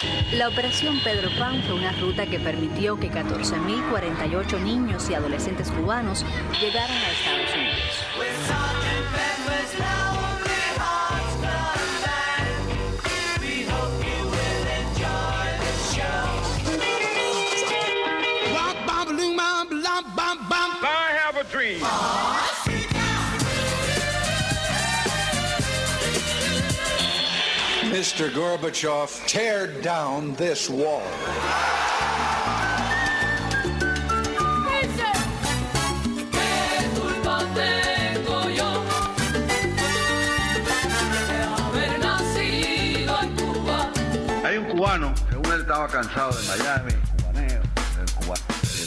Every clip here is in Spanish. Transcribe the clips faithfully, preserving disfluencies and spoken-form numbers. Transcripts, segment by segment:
La Operación Pedro Pan fue una ruta que permitió que catorce mil cuarenta y ocho niños y adolescentes cubanos llegaran a Estados Unidos. I have a dream. Mister Gorbachev, tear down this wall. Hay un cubano, según él estaba cansado de Miami, cubaneo, del cubano.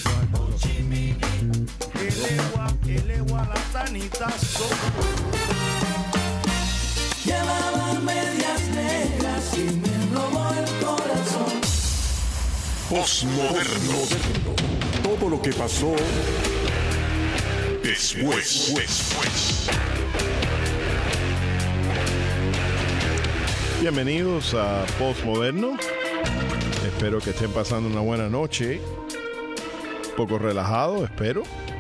Llevaba medias negras y me robó el corazón. Postmoderno. Todo lo que pasó después. después. Bienvenidos a Postmoderno. Espero que estén pasando una buena noche. Un poco relajado, espero.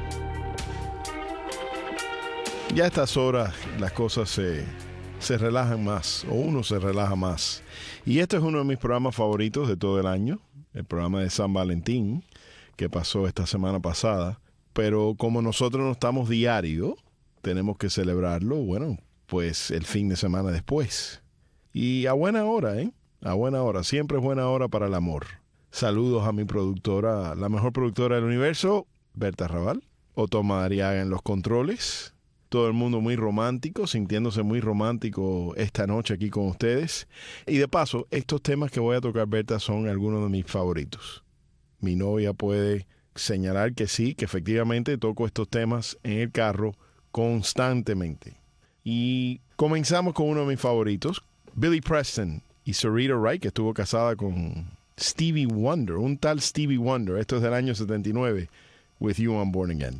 Ya a estas horas las cosas se, se relajan más, o uno se relaja más. Y este es uno de mis programas favoritos de todo el año, el programa de San Valentín, que pasó esta semana pasada. Pero como nosotros no estamos diario, tenemos que celebrarlo, bueno, pues el fin de semana después. Y a buena hora, ¿eh? A buena hora. Siempre es buena hora para el amor. Saludos a mi productora, la mejor productora del universo, Berta Raval. Otto Madariaga en los controles. Todo el mundo muy romántico, sintiéndose muy romántico esta noche aquí con ustedes. Y de paso, estos temas que voy a tocar, Berta, son algunos de mis favoritos. Mi novia puede señalar que sí, que efectivamente toco estos temas en el carro constantemente. Y comenzamos con uno de mis favoritos, Billy Preston y Sarita Wright, que estuvo casada con Stevie Wonder, un tal Stevie Wonder. Esto es del año setenta y nueve, With You I'm Born Again.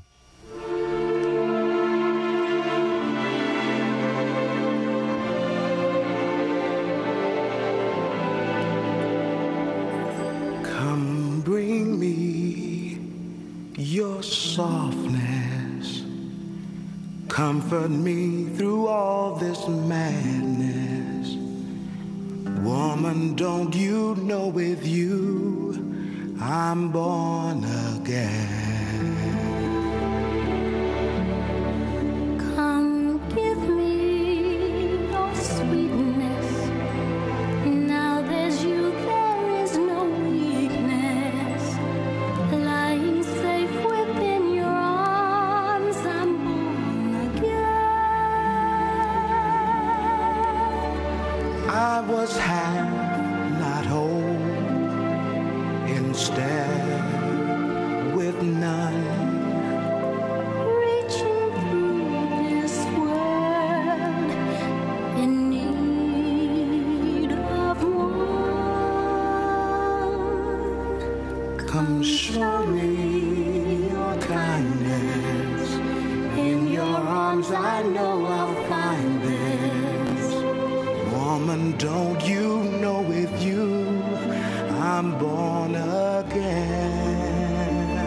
Come bring me your softness. Comfort me through all this madness. Woman, don't you know with you I'm born again. Come give me your sweetness. Now there's you, there is no weakness. Lying safe within your arms, I'm born again. I was half, not whole, instead with none. Reaching through this world in need of one. Come show me your kindness. In your arms I know I'll find this. Woman, don't you know with you I'm born again.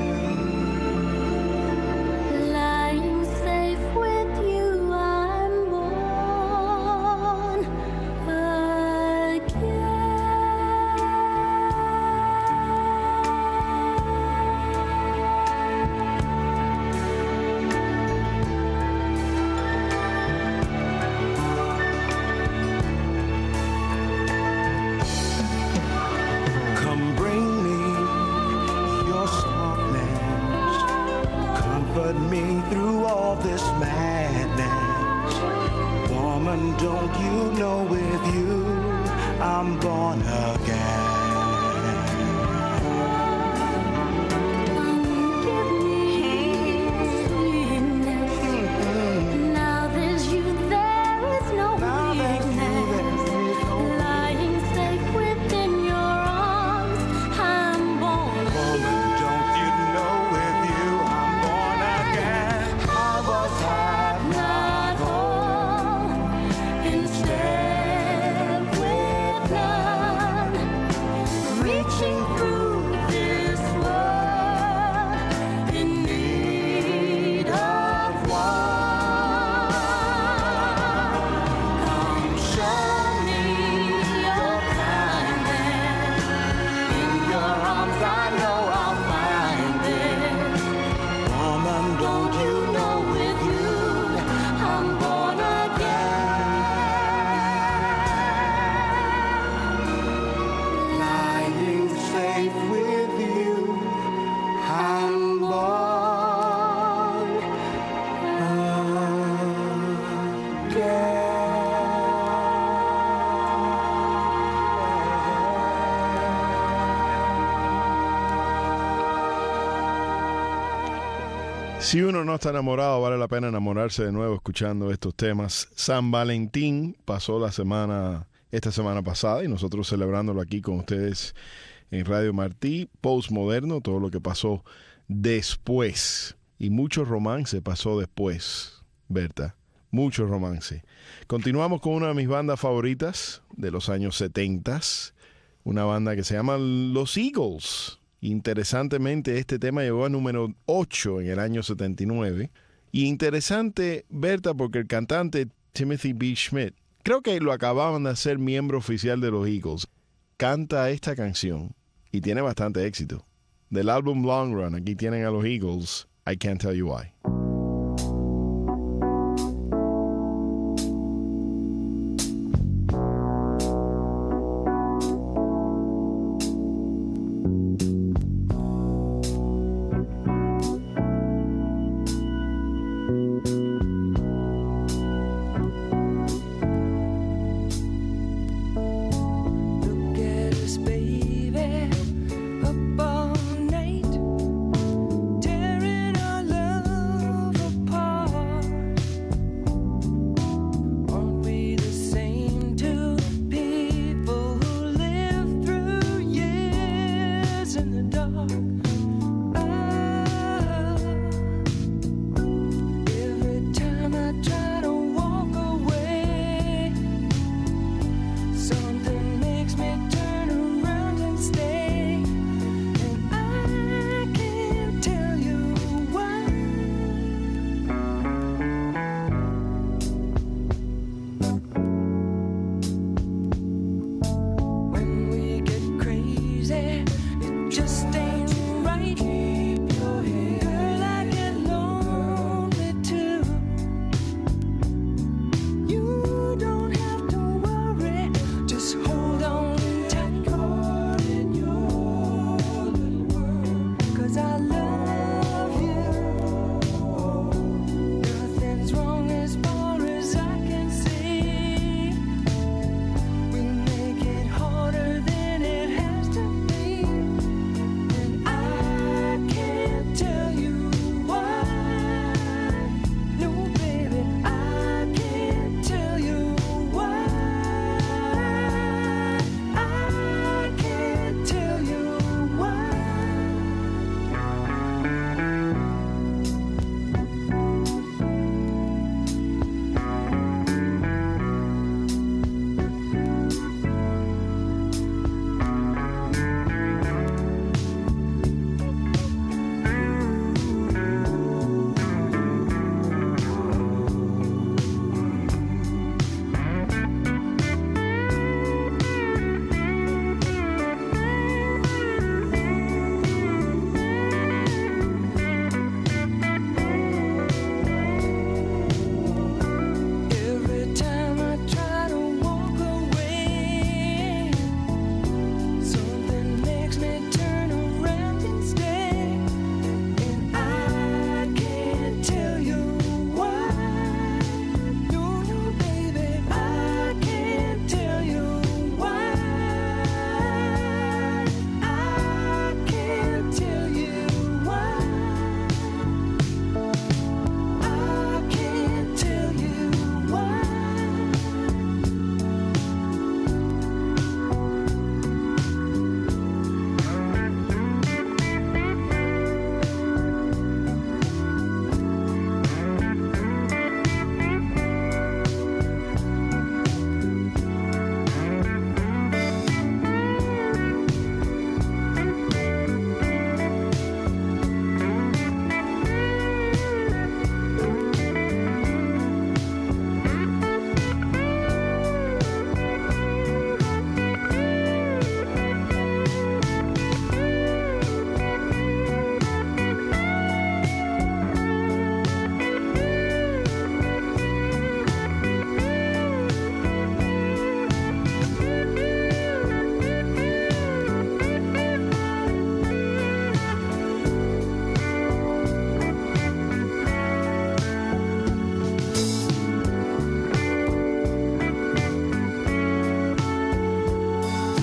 Lying safe with you, I'm born again. Come bring me your softness. Comfort me through all this madness. Woman, don't you know with you I'm born again. Give me sweetness. Now there's you, there is no Now there's you, there weakness. is no Lying safe within your arms, I'm born Woman, don't you know with you I'm born again. I was half, not whole, instead with none. Si uno no está enamorado, vale la pena enamorarse de nuevo escuchando estos temas. San Valentín pasó la semana, esta semana pasada, y nosotros celebrándolo aquí con ustedes en Radio Martí. Postmoderno, todo lo que pasó después. Y mucho romance pasó después, Berta. Mucho romance. Continuamos con una de mis bandas favoritas de los años setenta. Una banda que se llama Los Eagles. Interesantemente, este tema llegó a número ocho en el año setenta y nueve. Y interesante, Berta, porque el cantante Timothy B. Schmidt, creo que lo acababan de hacer miembro oficial de los Eagles, canta esta canción y tiene bastante éxito. Del álbum Long Run, aquí tienen a los Eagles, I Can't Tell You Why.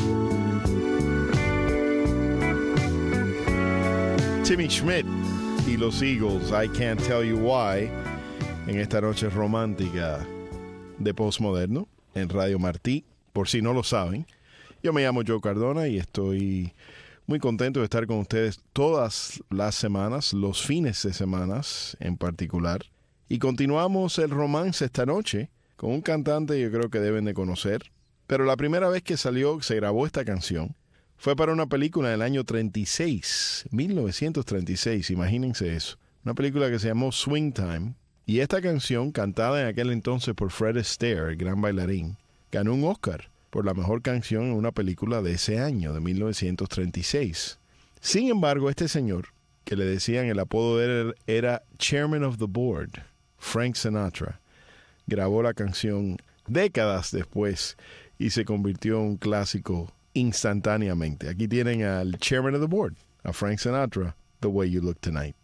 Timmy Schmidt y y los Eagles, I Can't Tell You Why, en esta noche romántica de Postmoderno en Radio Martí. Por si no lo saben, yo me llamo Joe Cardona y estoy muy contento de estar con ustedes todas las semanas, los fines de semanas en particular. Y continuamos el romance esta noche con un cantante que yo creo que deben de conocer. Pero la primera vez que salió, se grabó esta canción, fue para una película del año treinta y seis, mil novecientos treinta y seis, imagínense eso. Una película que se llamó Swing Time. Y esta canción, cantada en aquel entonces por Fred Astaire, el gran bailarín, ganó un Oscar por la mejor canción en una película de ese año, de mil novecientos treinta y seis. Sin embargo, este señor, que le decían el apodo de él era Chairman of the Board, Frank Sinatra, grabó la canción décadas después y se convirtió en un clásico instantáneamente. Aquí tienen al Chairman of the Board, a Frank Sinatra, The Way You Look Tonight.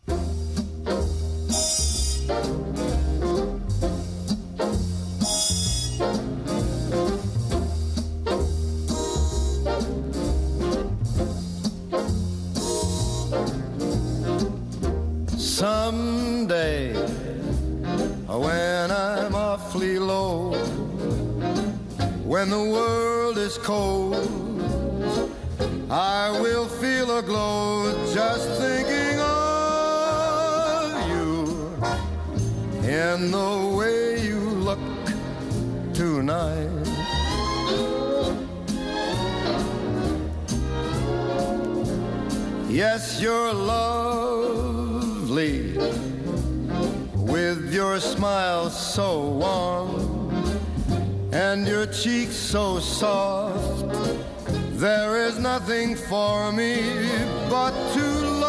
Someday, when I'm awfully low, when the world is cold, I will feel a glow just thinking of you and the way you look tonight. Yes, you're lovely with your smile so warm and your cheeks so soft. There is nothing for me but to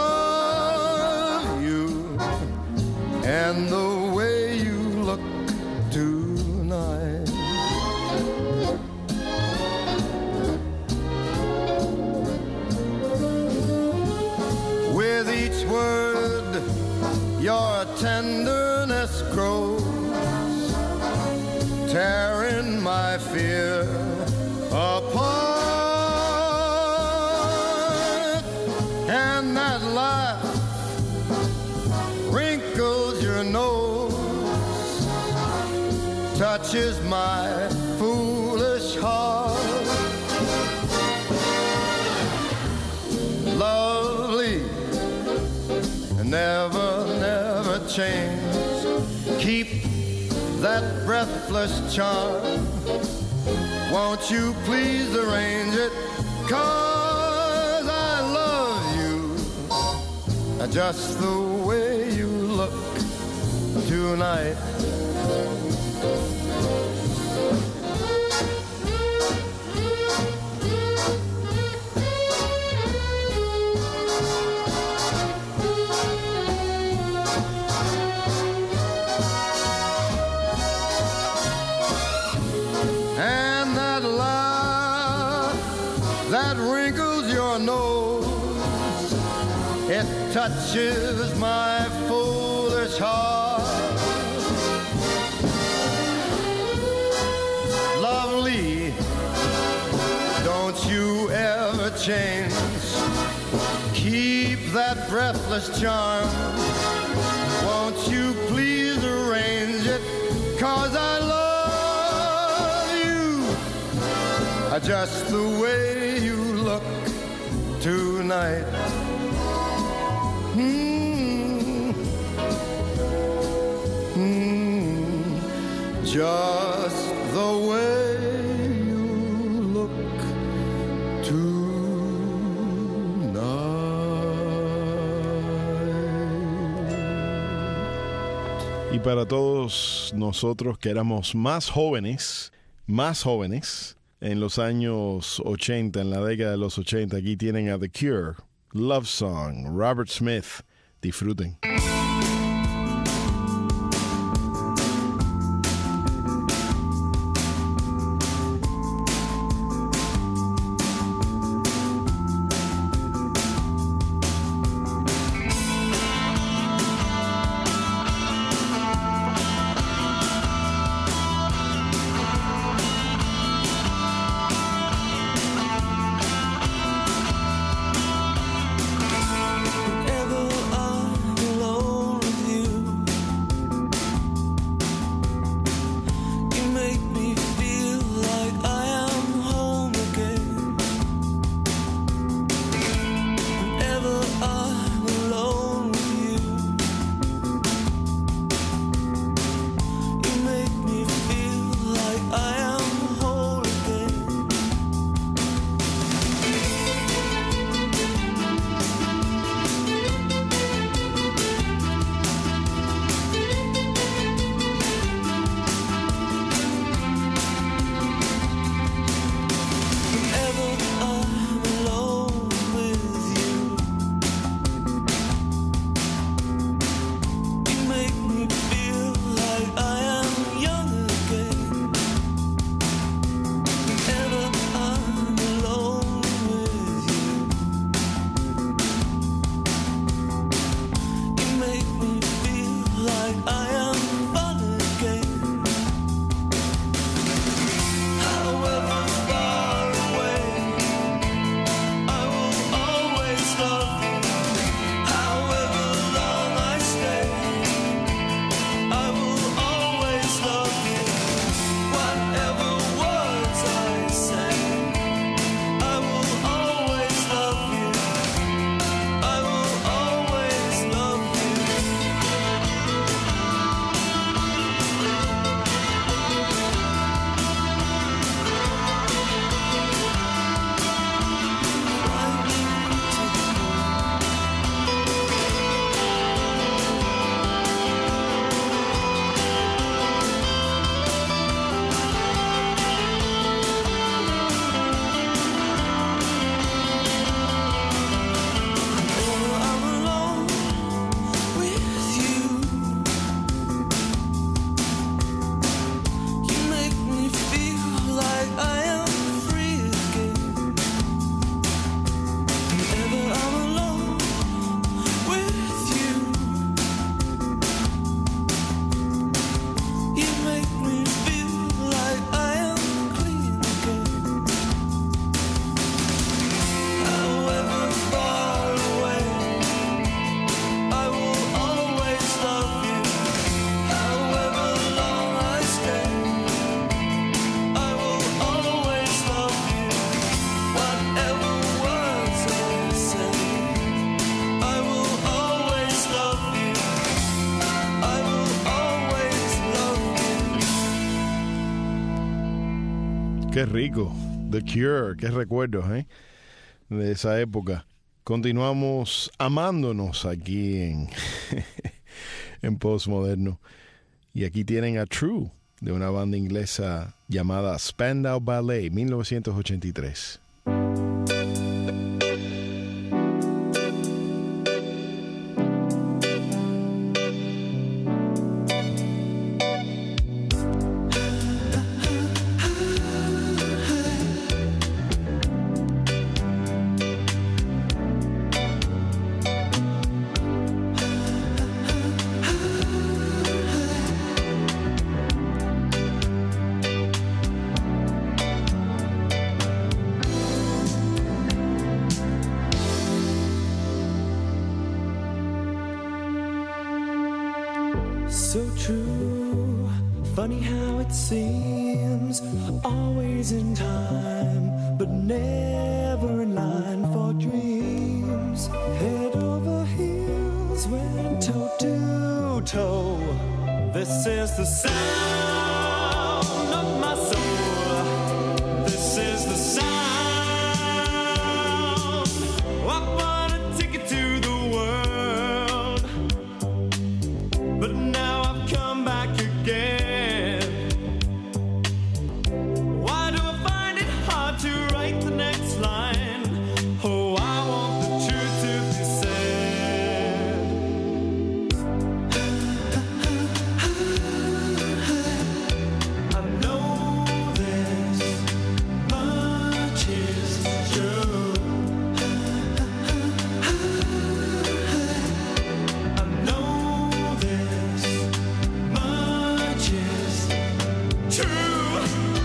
love you and the way you look tonight. With each word, your tenderness grows, tearing my fear apart. And that laugh wrinkles your nose, touches my foolish heart. Lovely, never, never change. Keep that breathless charm. Won't you please arrange it? 'Cause I love you just the way you look tonight. And that laugh that wrinkles your nose, it touches my foolish heart. Lovely, don't you ever change. Keep that breathless charm. Won't you please arrange it? 'Cause I love you just the way you look tonight. Mm. Mm. Just the way you look tonight. Y para todos nosotros que éramos más jóvenes, más jóvenes, en los años ochenta, en la década de los ochenta, aquí tienen a The Cure, Love Song, Robert Smith. Disfruten. Whenever I Qué rico. The Cure, qué recuerdos, ¿eh? De esa época. Continuamos amándonos aquí en, en Postmoderno. Y aquí tienen a True, de una banda inglesa llamada Spandau Ballet, mil novecientos ochenta y tres. So true, funny how it seems, always in time, but never in line for dreams. Head over heels, went toe to toe. This is the sound of my soul. This is the sound. I want a ticket to the world, but now I've come back again. Why do I find it hard to write the next line? Oh, I want the truth to be said. I know this much is true. I know this much is true.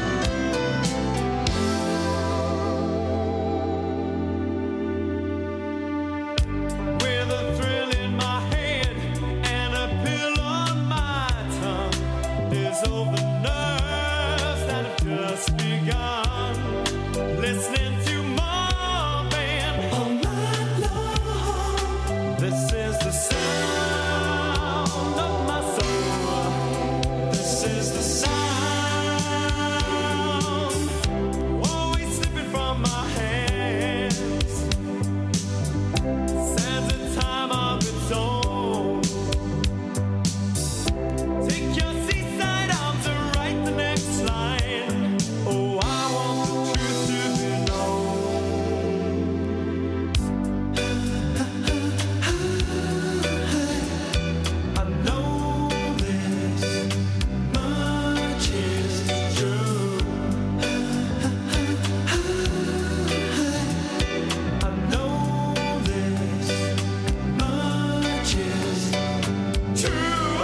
With a thrill in my head and a pill on my tongue, is all the nerves that have just begun. Listening to Marvin all night long. This is the sound of my soul. This is the sound, always slipping from my hands. Stands a time of its own. Take your seaside arms to write the next line. Oh, I want the truth to be known. I know this much is true. I know this much is true.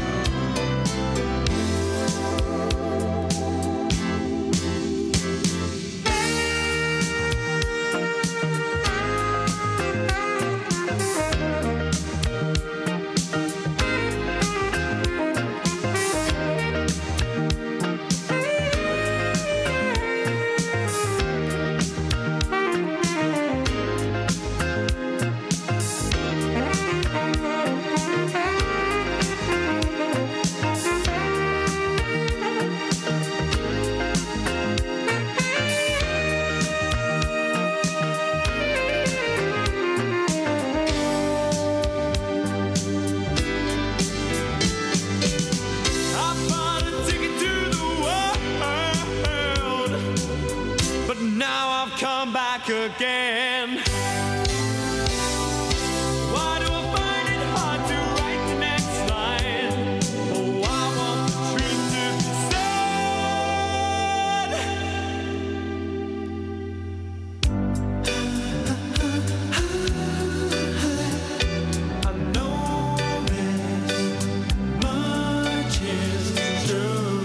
I bought a ticket to the world, but now I've come back again. Why do I find it hard to write the next line? Oh, I want the truth to be said. I know this much is true.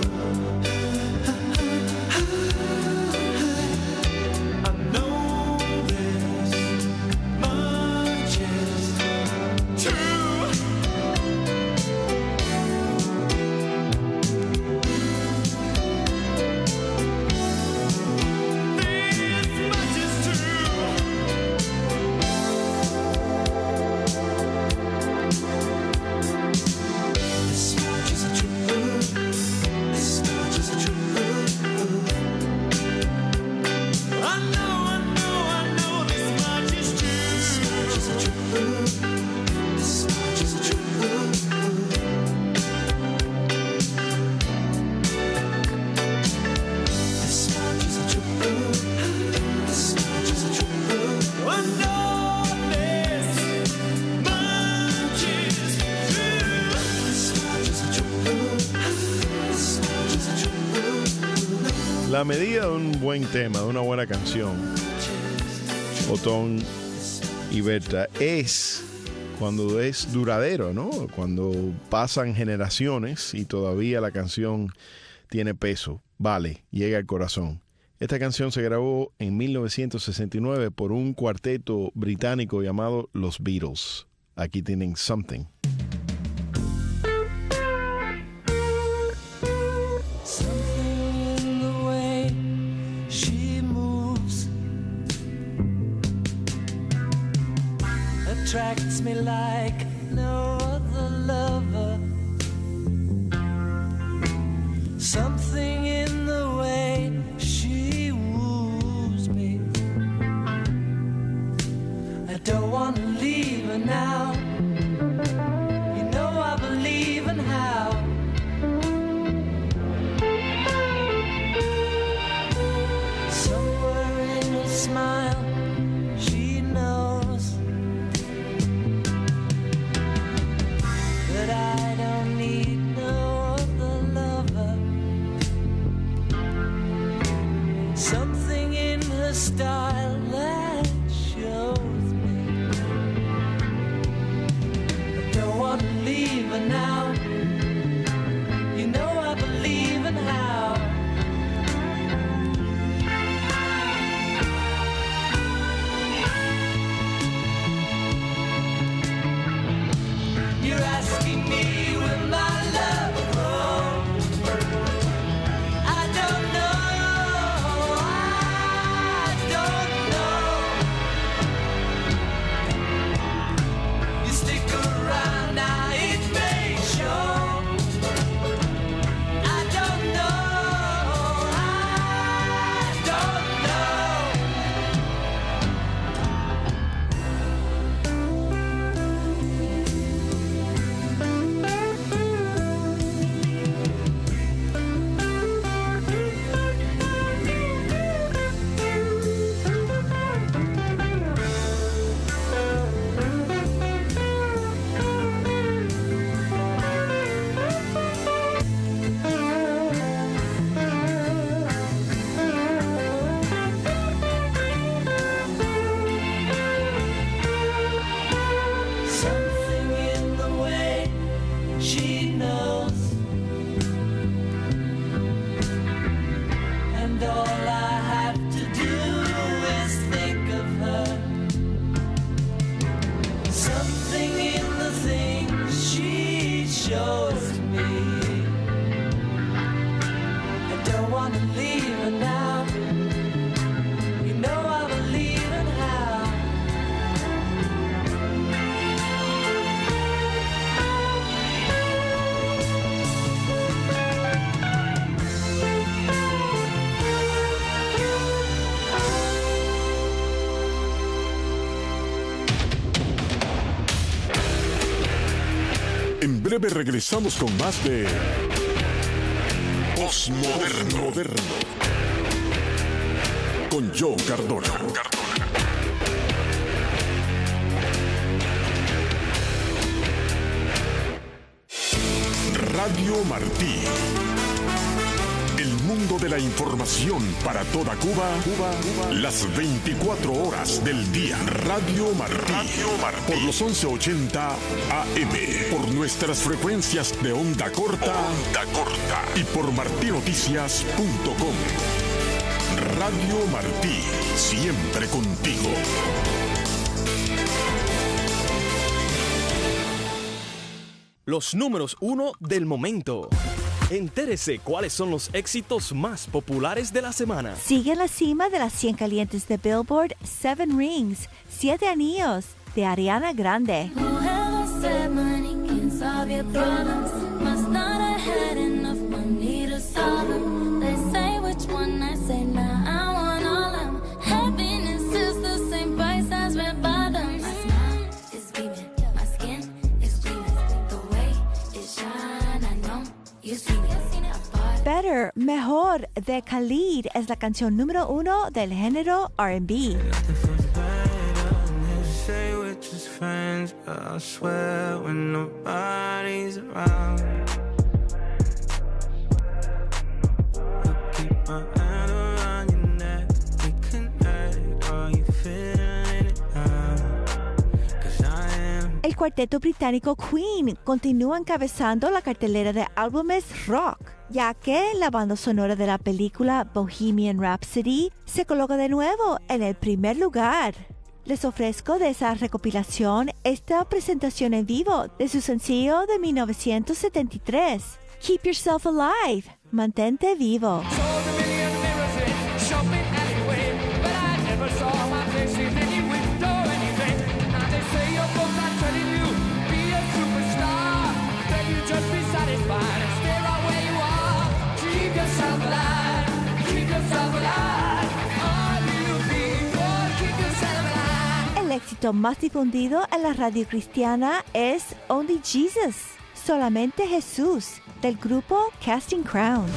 I know this medida de un buen tema, de una buena canción, Otón y Berta, es cuando es duradero, ¿no? Cuando pasan generaciones y todavía la canción tiene peso, vale, llega al corazón. Esta canción se grabó en mil novecientos sesenta y nueve por un cuarteto británico llamado Los Beatles. Aquí tienen Something. Attracts me like no other lover. Something in the way she woos me. I don't want to leave her now. You know I believe in how. Somewhere in her smile she knows that I don't need no other lover. Something in her style that shows me I don't want to leave her now. You know I believe in how. You're asking me when my love grows. I don't know, I don't know. You stick around now, it may show. I don't know, I don't know. Something in the way she knows, and all I have to do is think of her. Something in the things she shows me. I don't want to leave her now. You know I believe in how. En breve regresamos con más de Postmoderno Moderno con Joe Cardona. Radio Martí. El mundo de la información para toda Cuba, Cuba, Cuba. Las veinticuatro horas del día. Radio Martí. Radio Martí. Por los once ochenta A M. Por nuestras frecuencias de onda corta. Onda corta. Y por martí noticias punto com. Radio Martí. Siempre contigo. Los números uno del momento. Entérese cuáles son los éxitos más populares de la semana. Sigue en la cima de las cien calientes de Billboard, Seven Rings, Siete Anillos, de Ariana Grande. Better, Mejor, de Khalid es la canción número uno del género R and B. Keep my hand El cuarteto británico Queen continúa encabezando la cartelera de álbumes rock, ya que la banda sonora de la película Bohemian Rhapsody se coloca de nuevo en el primer lugar. Les ofrezco de esa recopilación esta presentación en vivo de su sencillo de mil novecientos setenta y tres, Keep Yourself Alive, mantente vivo. El éxito más difundido en la radio cristiana es Only Jesus, solamente Jesús, del grupo Casting Crown.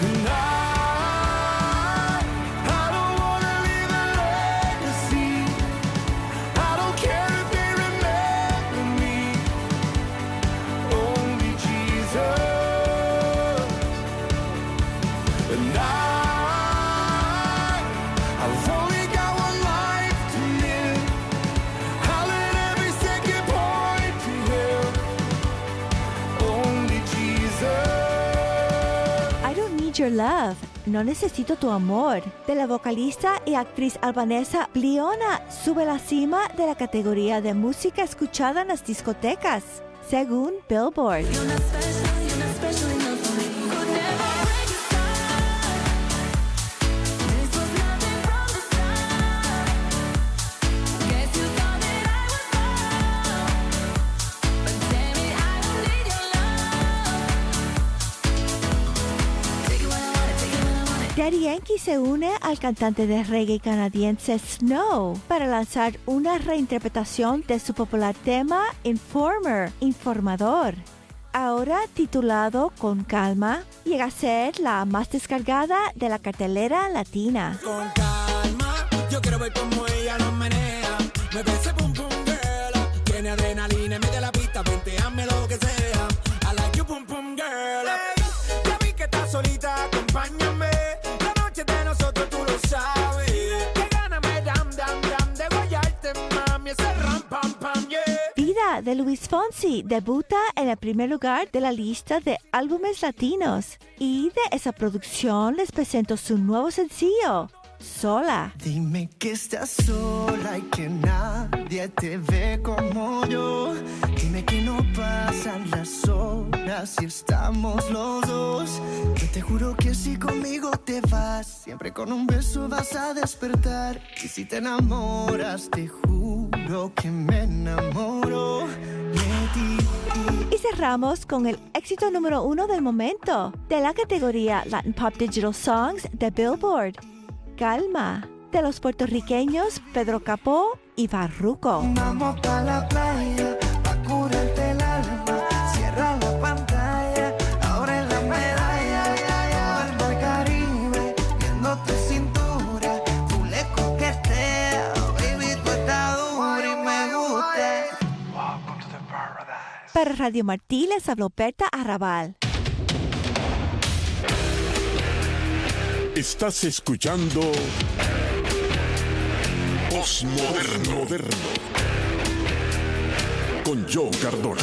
Your Love, No Necesito Tu Amor, de la vocalista y actriz albanesa Bliona, sube a la cima de la categoría de música escuchada en las discotecas, según Billboard. Daddy Yankee se une al cantante de reggae canadiense Snow para lanzar una reinterpretación de su popular tema Informer, Informador. Ahora titulado Con Calma, llega a ser la más descargada de la cartelera latina. Con calma, yo quiero ver cómo ella lo menea. Me dice pum pum girl, tiene adrenalina en medio de la pista, venteame lo que sea. I like you pum pum girl. Hey, ya vi que estás solita, acompáñame. Vida de Luis Fonsi debuta en el primer lugar de la lista de álbumes latinos y de esa producción les presento su nuevo sencillo, Sola. Dime que estás sola y que nadie te ve como yo. Dime que no pasan las horas si estamos los dos. Yo te juro que si conmigo te vas, siempre con un beso vas a despertar. Y si te enamoras, te juro que me enamoro de ti. Y cerramos con el éxito número uno del momento de la categoría Latin Pop Digital Songs de Billboard, Calma, de los puertorriqueños Pedro Capó y Farruko. Vamos pa' la playa, pa' curarte el alma. Cierra la pantalla, ahora en la medalla. Vuelvo al Caribe, viendo tu cintura. Tú le coqueteas, baby, tú estás dura y me gusta. Welcome to the paradise. Para Radio Martí les habló Berta Arrabal. Estás escuchando Postmoderno Moderno con Joe Cardona.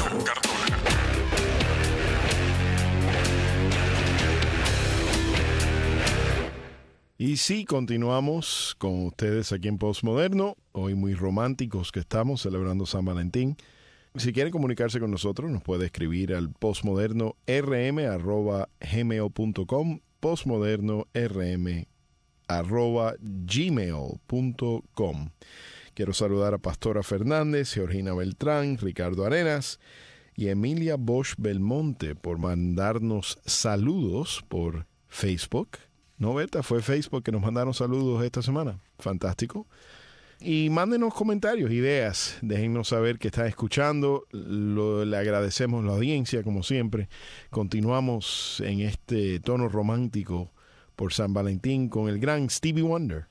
Y sí, continuamos con ustedes aquí en Postmoderno, hoy muy románticos que estamos celebrando San Valentín. Si quieren comunicarse con nosotros, nos puede escribir al postmoderno r m arroba gmail punto com, postmoderno r m arroba gmail punto com. Quiero saludar a Pastora Fernández, Georgina Beltrán, Ricardo Arenas y Emilia Bosch Belmonte por mandarnos saludos por Facebook. No, Berta, fue Facebook que nos mandaron saludos esta semana. Fantástico. Y mándenos comentarios, ideas, déjennos saber que están escuchando. Lo, le agradecemos la audiencia, como siempre. Continuamos en este tono romántico por San Valentín con el gran Stevie Wonder.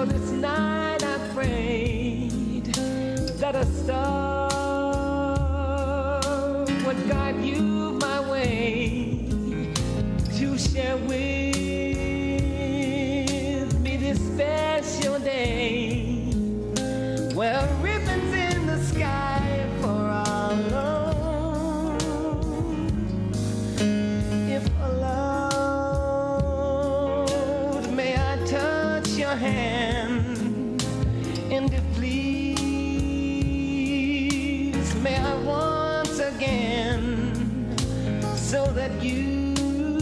So this night I prayed that a star would guide you my way to share with me this special day. Well, ribbons in the sky for our love. If allowed, may I touch your hand, and if please, may I once again, so that you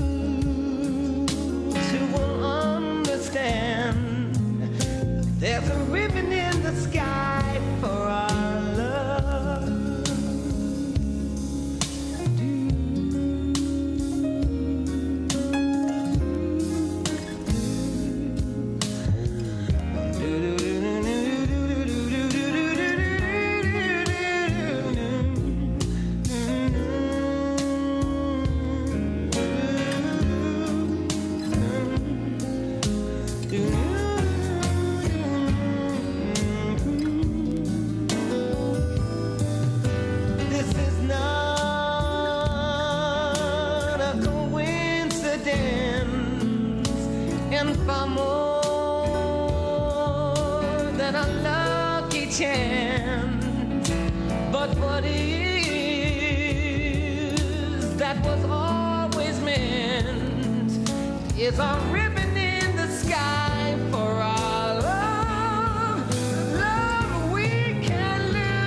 too will understand. There's a ribbon in the sky for our love. This is not a coincidence, and far more than a lucky chance. But what is that was always meant is a ribbon in the sky for our love. Love we can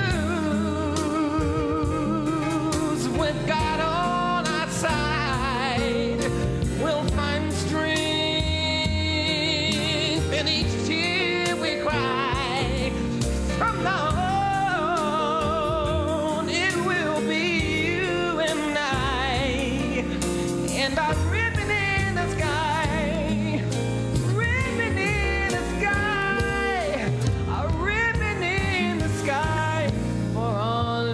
lose with God on our side. We'll find strength in each tear we cry. From now on, it will be you and I, and our ribbon in the sky, ribbon in the sky, a ribbon in the sky for all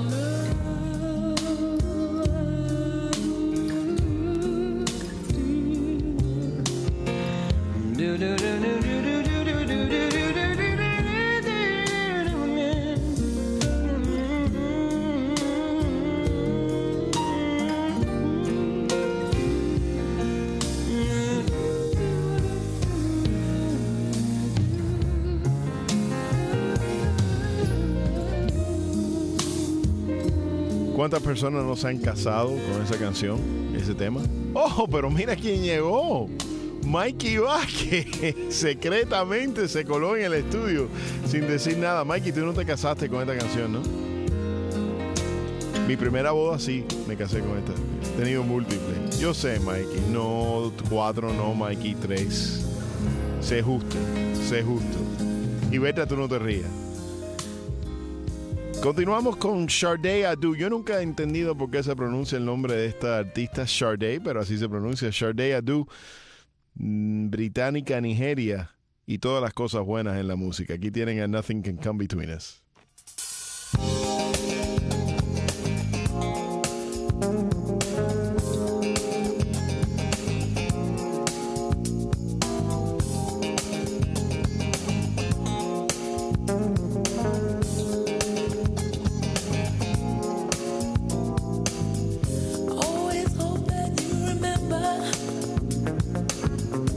¿Cuántas personas no se han casado con esa canción, ese tema? ¡Oh, pero mira quién llegó! Mikey Vázquez secretamente se coló en el estudio sin decir nada. Mikey, tú no te casaste con esta canción, ¿no? Mi primera boda sí, me casé con esta. He tenido múltiples. Yo sé, Mikey. No cuatro, no, Mikey, tres. Sé justo, sé justo. Y Berta, tú no te rías. Continuamos con Sade Adu. Yo nunca he entendido por qué se pronuncia el nombre de esta artista Sade, pero así se pronuncia, Sade Adu, británica, Nigeria, y todas las cosas buenas en la música. Aquí tienen a Nothing Can Come Between Us.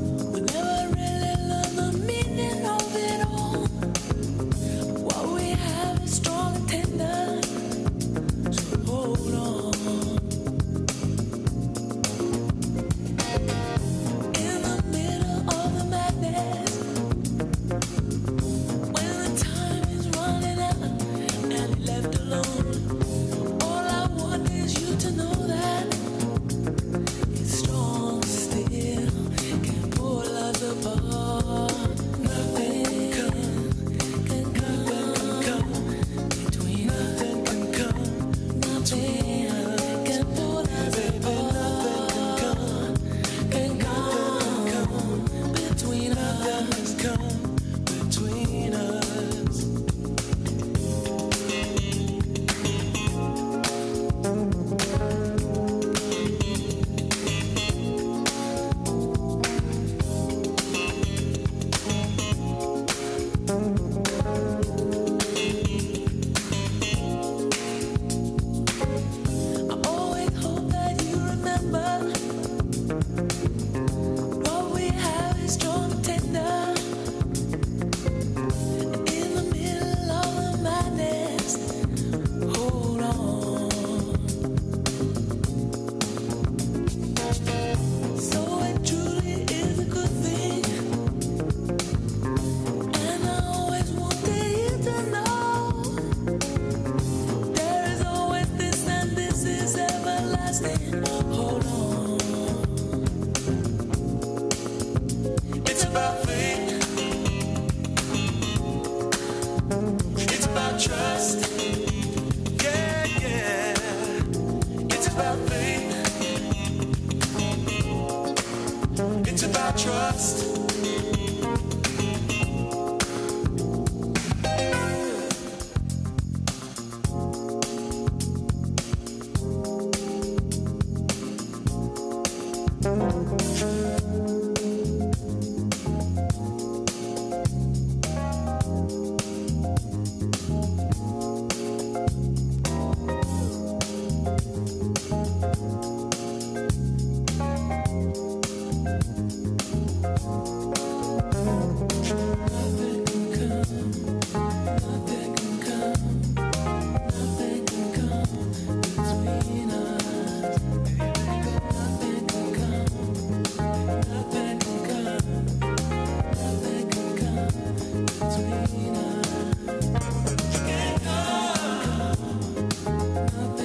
We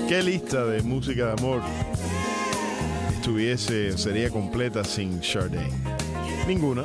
¿Qué lista de música de amor estuviese, sería completa sin Sade? Ninguna.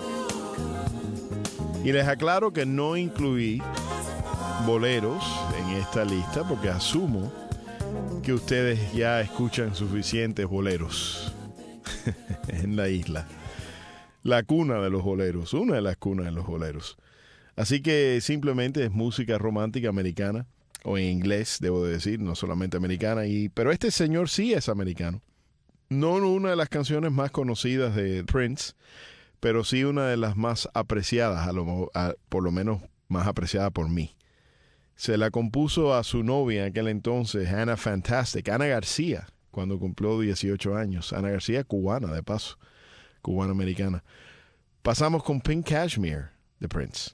Y les aclaro que no incluí boleros en esta lista porque asumo que ustedes ya escuchan suficientes boleros en la isla. La cuna de los boleros, una de las cunas de los boleros. Así que simplemente es música romántica americana, o en inglés, debo de decir, no solamente americana. Y, pero este señor sí es americano. No una de las canciones más conocidas de Prince, pero sí una de las más apreciadas, a lo, a, por lo menos más apreciada por mí. Se la compuso a su novia en aquel entonces, Ana Fantastic, Ana García, cuando cumplió dieciocho años. Ana García, cubana, de paso, cubana-americana. Pasamos con Pink Cashmere, de Prince.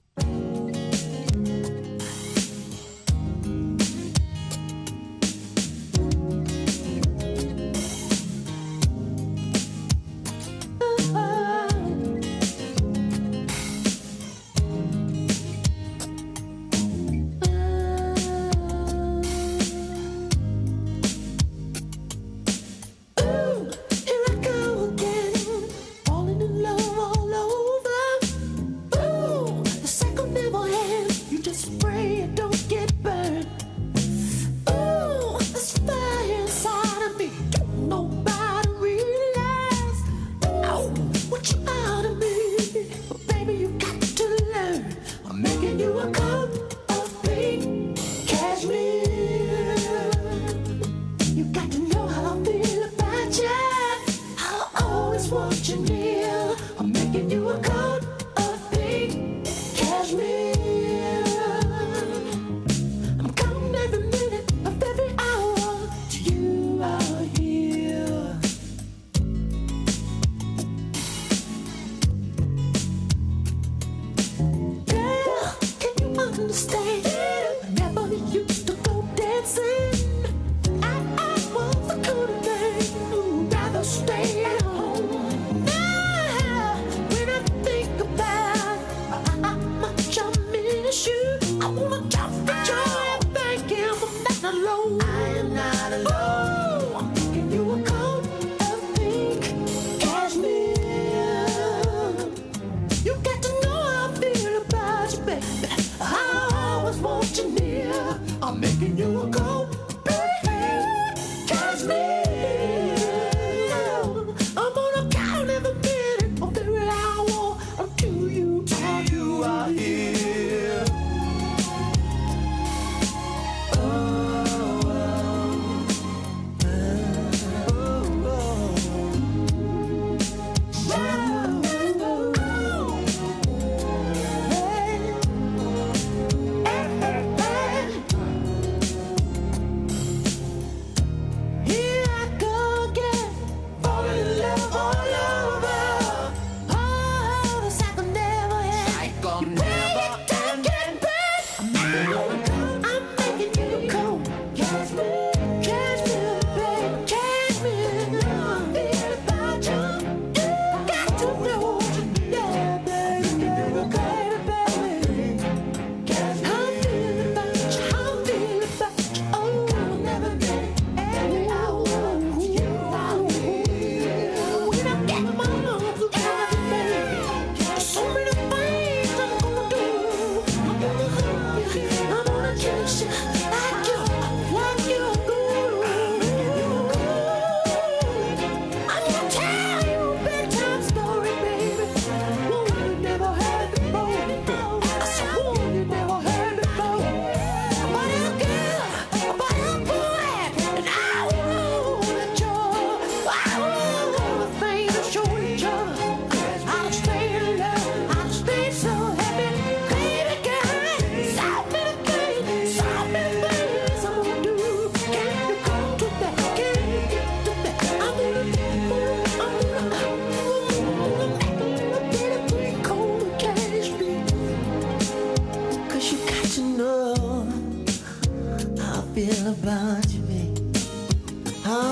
about you, babe. How I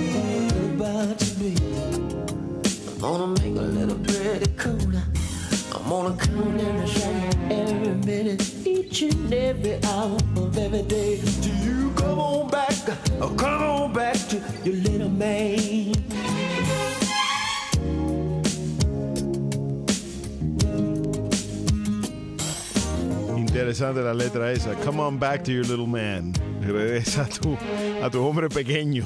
feel about you, babe. I'm gonna make a little pretty cooler. I'm gonna count every second, every minute, each and every hour of every day. Till you come on back ask, oh, come on back to your little man. Interesante la letra esa. Come on back to your little man. Regresa a tu, a tu hombre pequeño.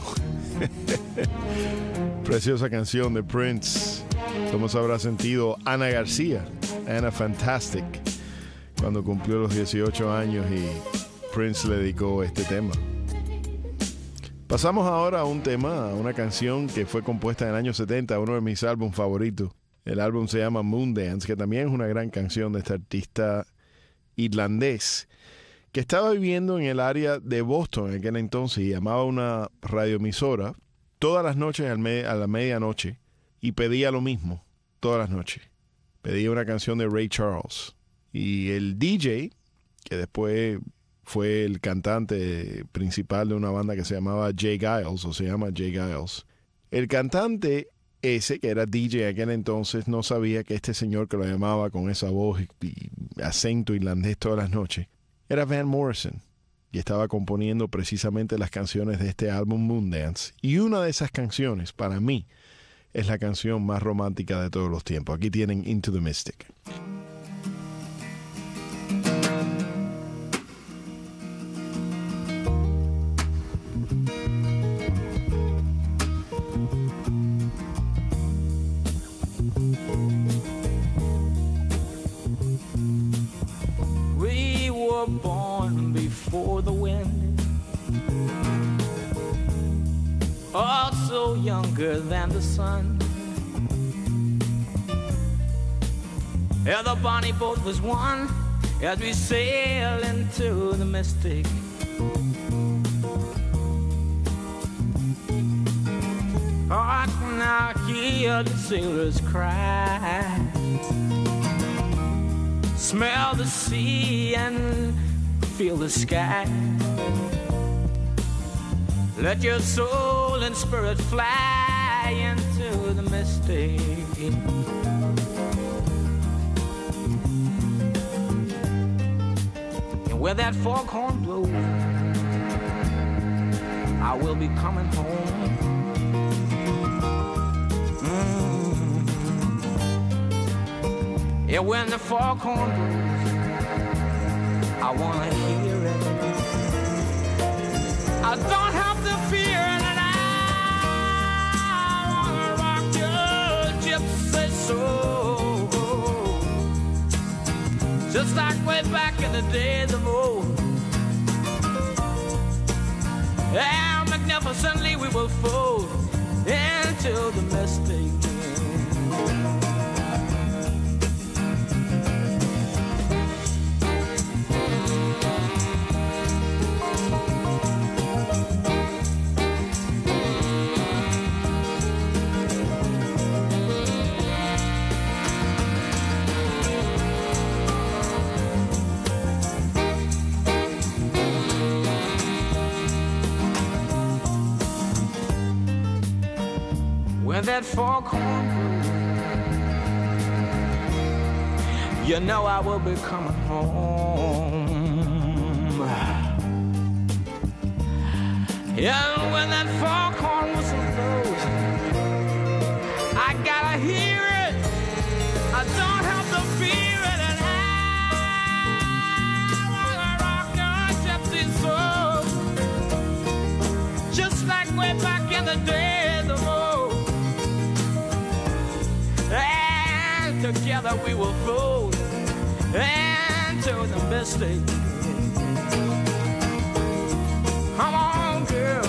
Preciosa canción de Prince. ¿Cómo se habrá sentido Ana García? Ana Fantastic. Cuando cumplió los dieciocho años y Prince le dedicó este tema. Pasamos ahora a un tema, a una canción que fue compuesta en el año setenta, uno de mis álbumes favoritos. El álbum se llama Moondance, que también es una gran canción de este artista irlandés que estaba viviendo en el área de Boston en aquel entonces y llamaba a una radioemisora todas las noches al me- a la medianoche y pedía lo mismo todas las noches. Pedía una canción de Ray Charles. Y el D J, que después fue el cantante principal de una banda que se llamaba Jay Giles, o se llama Jay Giles, el cantante ese, que era D J en aquel entonces, no sabía que este señor que lo llamaba con esa voz y acento irlandés todas las noches era Van Morrison, y estaba componiendo precisamente las canciones de este álbum Moondance. Y una de esas canciones, para mí, es la canción más romántica de todos los tiempos. Aquí tienen Into the Mystic. We were born before the wind, also younger than the sun. Yeah, the bonnie boat was one as we sail into the mystic. Oh, I can now hear the sailors cry, smell the sea and feel the sky. Let your soul and spirit fly into the mystic. And where that foghorn blows, I will be coming home. Mm. Yeah, when the foghorn blows, I wanna hear it. I don't have to fear it, and I wanna rock your gypsy soul, just like way back in the days of old. And magnificently we will fold into the mystic. When that foghorn blows, you know I will be coming home. Yeah, when that foghorn whistle blows, I gotta hear it. I don't have to fear it, and I wanna rock your gypsy soul, just like way back in the days of old. And together we will fold into the mystic. Come on, girl.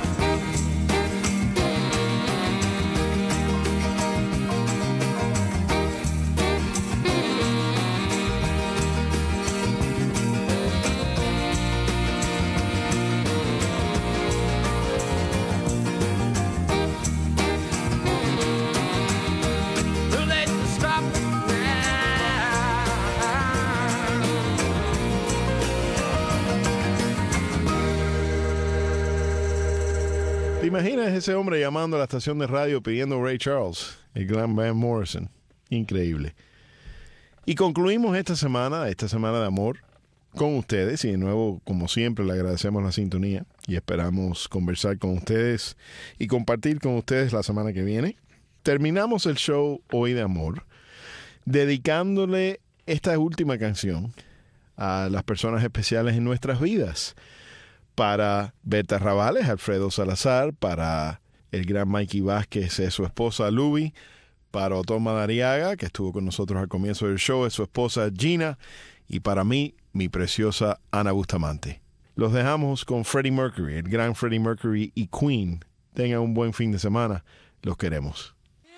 ¿Te imaginas ese hombre llamando a la estación de radio pidiendo Ray Charles, el gran Van Morrison? Increíble. Y concluimos esta semana, esta semana de amor, con ustedes y de nuevo, como siempre, le agradecemos la sintonía y esperamos conversar con ustedes y compartir con ustedes la semana que viene. Terminamos el show hoy de amor dedicándole esta última canción a las personas especiales en nuestras vidas. Para Berta Ravales, Alfredo Salazar, para el gran Mikey Vázquez, es su esposa Luby, para Otón Madariaga, que estuvo con nosotros al comienzo del show, es su esposa Gina, y para mí, mi preciosa Ana Bustamante. Los dejamos con Freddie Mercury, el gran Freddie Mercury y Queen. Tengan un buen fin de semana. Los queremos.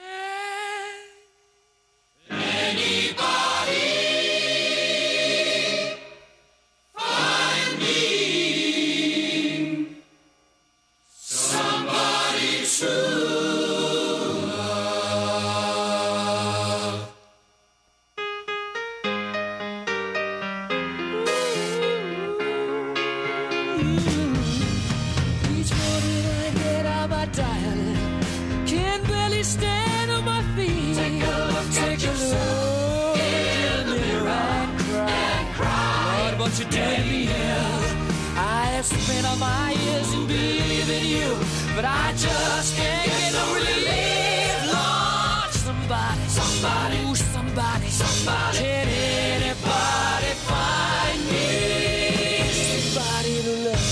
Spent all my years in believing you, but I just can't get no relief. Lord, somebody, somebody, ooh, somebody, somebody, can anybody find me somebody to love?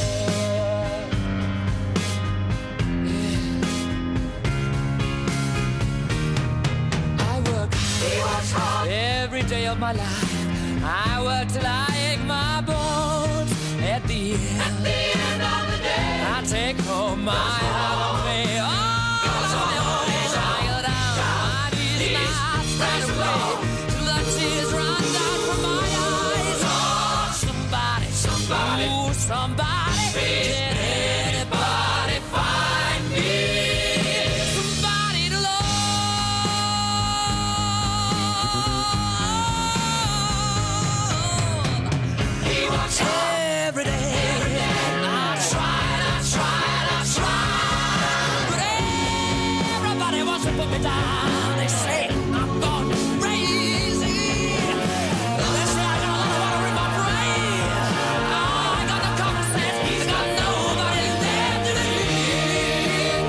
Yeah. I work, he works hard every day of my life. I work till I ache my bones. At the end, At the end of the day, I take home my heart of me. Oh, I go down my knees and I stand away till the tears run down from my eyes. Oh, somebody, somebody, ooh, somebody, can anybody find me somebody to love? He walks home every day. Every day. I tried, I tried, I tried, but everybody wants to put me down. They say I'm gone crazy. They say I got a lot of water in my brain. Oh, I got no common sense. I got nobody left to believe.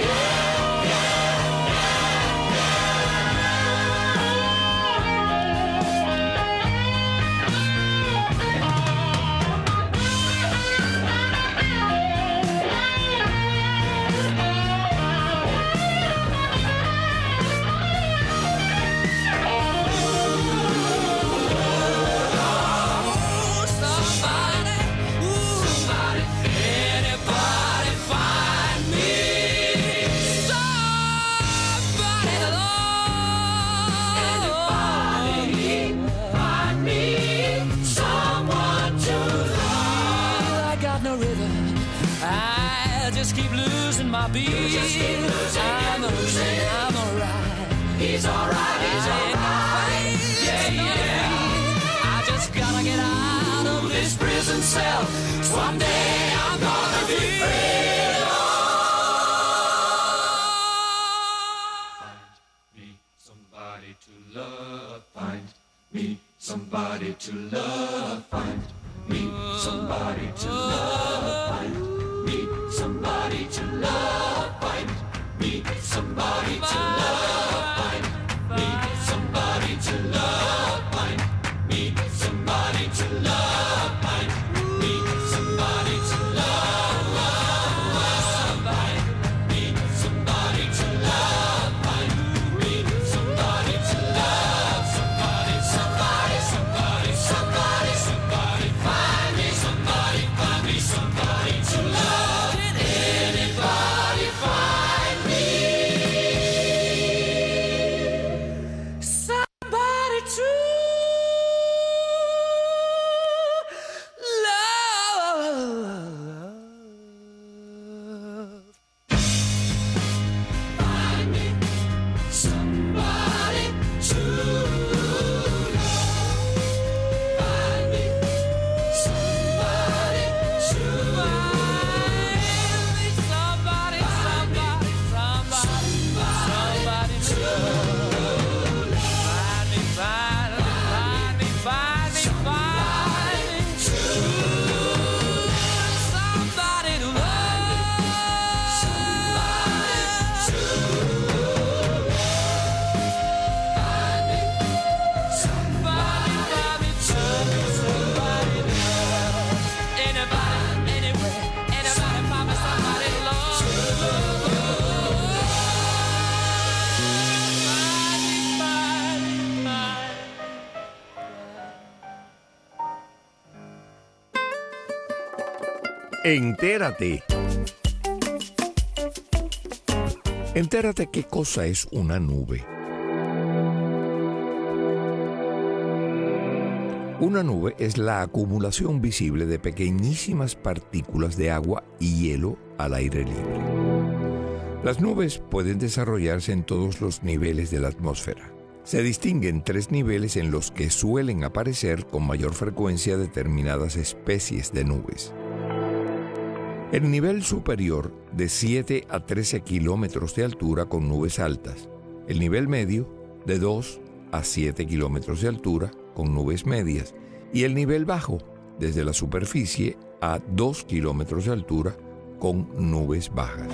Keep losing my beat. Keep losing, I'm losing. I'm alright. He's alright. He's alright. Yeah, yeah. I just gotta get out of this prison cell. Someday I'm gonna be free. Find me somebody to love. Find me somebody to love. Find me somebody to love. Find me somebody to love, find me somebody to love, find me somebody to love, find me somebody to love, find me somebody to love, find me somebody to love, find me somebody to love, somebody, somebody, somebody, somebody, somebody, find me somebody, find me somebody. Entérate. Entérate qué cosa es una nube. Una nube es la acumulación visible de pequeñísimas partículas de agua y hielo al aire libre. Las nubes pueden desarrollarse en todos los niveles de la atmósfera. Se distinguen tres niveles en los que suelen aparecer con mayor frecuencia determinadas especies de nubes. El nivel superior, de siete a trece kilómetros de altura con nubes altas. El nivel medio, de dos a siete kilómetros de altura con nubes medias. Y el nivel bajo, desde la superficie a dos kilómetros de altura con nubes bajas.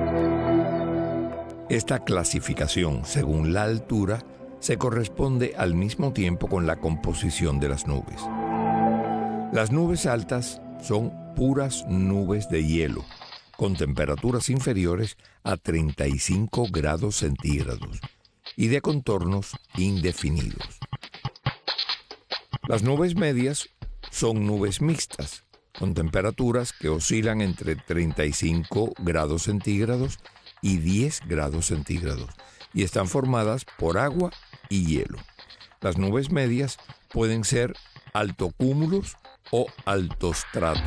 Esta clasificación, según la altura, se corresponde al mismo tiempo con la composición de las nubes. Las nubes altas son puras nubes de hielo, con temperaturas inferiores a treinta y cinco grados centígrados y de contornos indefinidos. Las nubes medias son nubes mixtas, con temperaturas que oscilan entre treinta y cinco grados centígrados y diez grados centígrados, y están formadas por agua y hielo. Las nubes medias pueden ser altocúmulos o altostratos.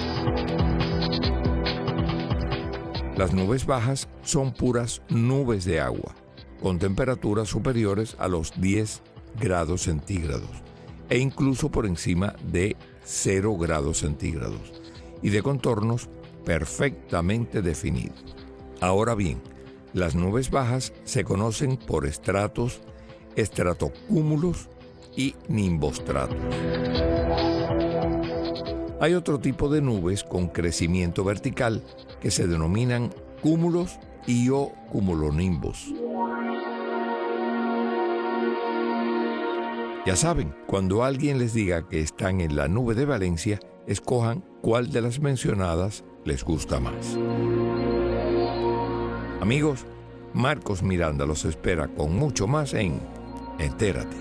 Las nubes bajas son puras nubes de agua, con temperaturas superiores a los diez grados centígrados e incluso por encima de cero grados centígrados y de contornos perfectamente definidos. Ahora bien, las nubes bajas se conocen por estratos, estratocúmulos y nimbostratos. Hay otro tipo de nubes con crecimiento vertical que se denominan cúmulos y o cumulonimbos. Ya saben, cuando alguien les diga que están en la nube de Valencia, escojan cuál de las mencionadas les gusta más. Amigos, Marcos Miranda los espera con mucho más en Entérate.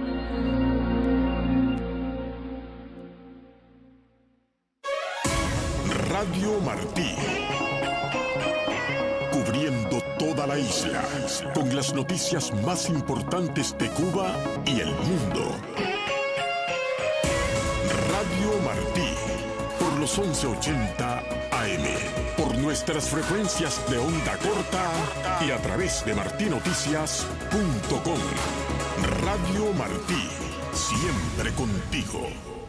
Radio Martí. Cubriendo toda la isla con las noticias más importantes de Cuba y el mundo. Radio Martí, por los once ochenta A M, por nuestras frecuencias de onda corta y a través de martí noticias punto com. Radio Martí, siempre contigo.